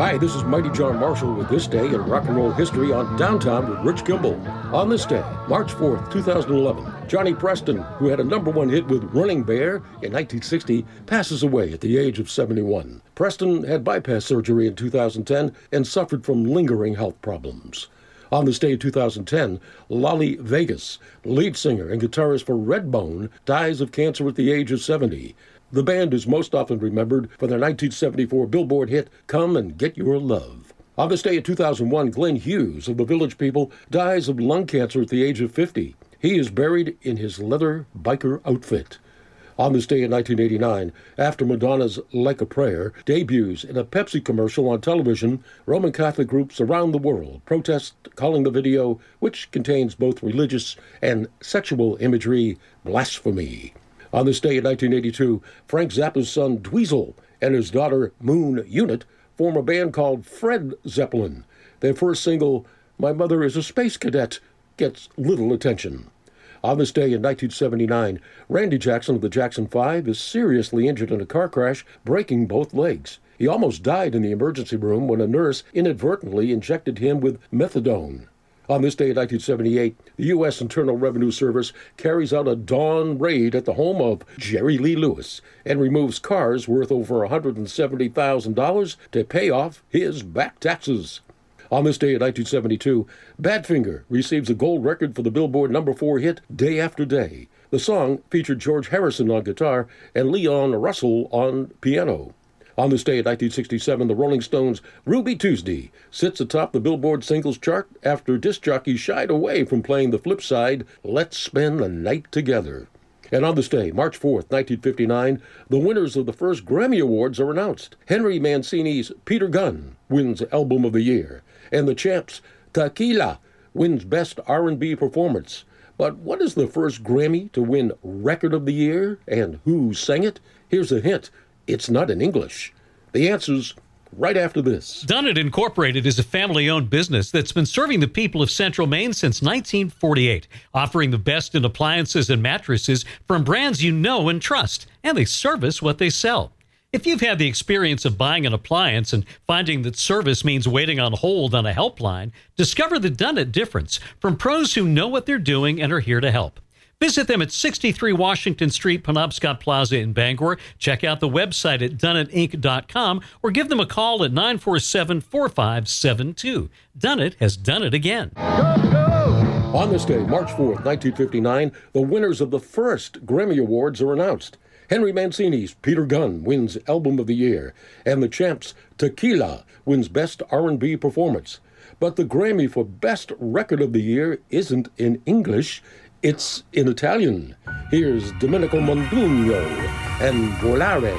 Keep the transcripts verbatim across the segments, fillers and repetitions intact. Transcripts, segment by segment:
Hi, this is Mighty John Marshall with This Day in Rock and Roll History on Downtown with Rich Kimball. On this day, March fourth, two thousand eleven, Johnny Preston, who had a number one hit with Running Bear in nineteen sixty, passes away at the age of seventy-one. Preston had bypass surgery in two thousand ten and suffered from lingering health problems. On this day in two thousand ten, Lolly Vegas, lead singer and guitarist for Redbone, dies of cancer at the age of seventy. The band is most often remembered for their nineteen seventy-four Billboard hit, Come and Get Your Love. On this day in two thousand one, Glenn Hughes of the Village People dies of lung cancer at the age of fifty. He is buried in his leather biker outfit. On this day in nineteen eighty-nine, after Madonna's Like a Prayer debuts in a Pepsi commercial on television, Roman Catholic groups around the world protest, calling the video, which contains both religious and sexual imagery, blasphemy. On this day in nineteen eighty-two, Frank Zappa's son Dweezil and his daughter Moon Unit form a band called Fred Zeppelin. Their first single, My Mother is a Space Cadet, gets little attention. On this day in nineteen seventy-nine, Randy Jackson of the Jackson Five is seriously injured in a car crash, breaking both legs. He almost died in the emergency room when a nurse inadvertently injected him with methadone. On this day in nineteen seventy-eight, the U S Internal Revenue Service carries out a dawn raid at the home of Jerry Lee Lewis and removes cars worth over one hundred seventy thousand dollars to pay off his back taxes. On this day in nineteen seventy-two, Badfinger receives a gold record for the Billboard number four hit, Day After Day. The song featured George Harrison on guitar and Leon Russell on piano. On this day in nineteen sixty-seven, the Rolling Stones' Ruby Tuesday sits atop the Billboard singles chart after disc jockeys shied away from playing the flip side, Let's Spend the Night Together. And on this day, March fourth, nineteen fifty-nine, the winners of the first Grammy Awards are announced. Henry Mancini's Peter Gunn wins Album of the Year, and the Champs' Tequila wins Best R and B Performance. But what is the first Grammy to win Record of the Year, and who sang it? Here's a hint. It's not in English. The answer's right after this. Dunnett Incorporated is a family-owned business that's been serving the people of Central Maine since nineteen forty-eight, offering the best in appliances and mattresses from brands you know and trust, and they service what they sell. If you've had the experience of buying an appliance and finding that service means waiting on hold on a helpline, discover the Dunnett difference from pros who know what they're doing and are here to help. Visit them at sixty-three Washington Street, Penobscot Plaza in Bangor. Check out the website at dunnett inc dot com or give them a call at nine four seven, four five seven two. Dunnett has done it again. Go, go! On this day, March fourth, nineteen fifty-nine, the winners of the first Grammy Awards are announced. Henry Mancini's Peter Gunn wins Album of the Year, and the Champs' Tequila wins Best R and B Performance. But the Grammy for Best Record of the Year isn't in English. It's in Italian. Here's Domenico Modugno and Volare.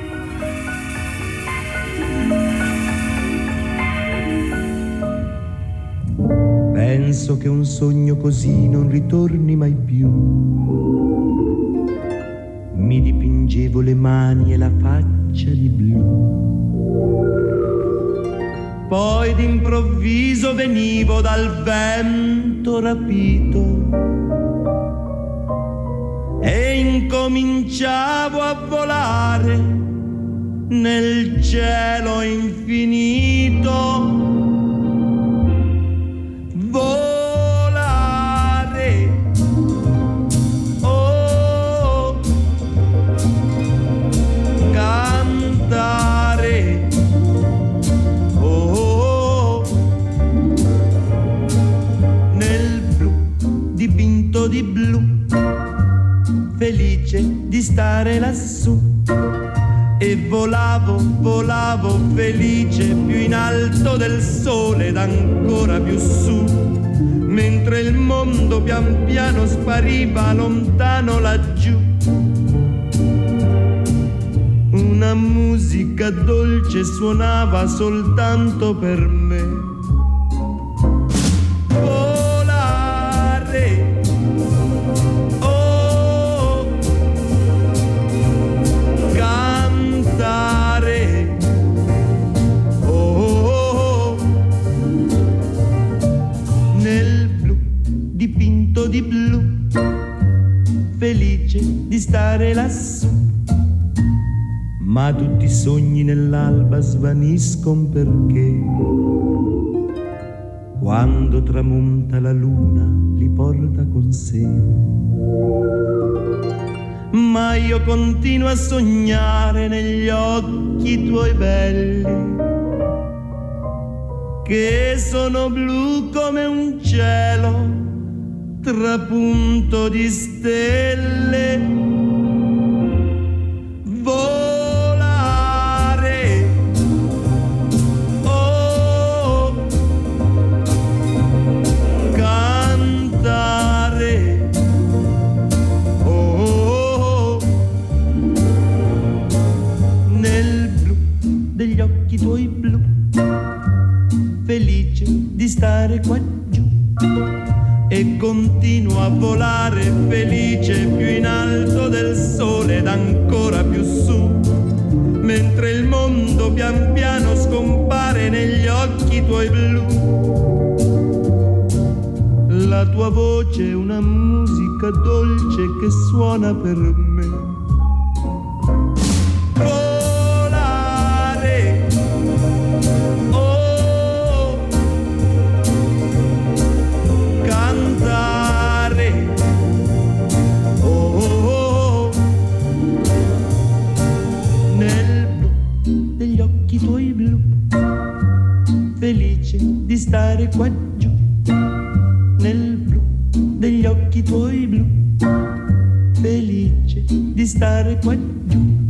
Penso che un sogno così non ritorni mai più. Mi dipingevo le mani e la faccia di blu. Poi d'improvviso venivo dal vento rapito e incominciavo a volare nel cielo infinito. Volare, oh, cantare, oh, nel blu dipinto di blu, felice di stare lassù. E volavo, volavo felice più in alto del sole ed ancora più su, mentre il mondo pian piano spariva lontano laggiù. Una musica dolce suonava soltanto per me. Di blu, felice di stare lassù, ma tutti i sogni nell'alba svaniscono perché quando tramonta la luna li porta con sé. Ma io continuo a sognare negli occhi tuoi belli, che sono blu come un cielo trapunto di stelle. Volare, oh, cantare, oh, nel blu degli occhi tuoi blu, felice di stare qua giù, e continuo a volare felice più in alto del sole ed ancora più su, mentre il mondo pian piano scompare negli occhi tuoi blu. La tua voce è una musica dolce che suona per me. Di stare qua giù, nel blu degli occhi tuoi blu, felice di stare qua giù.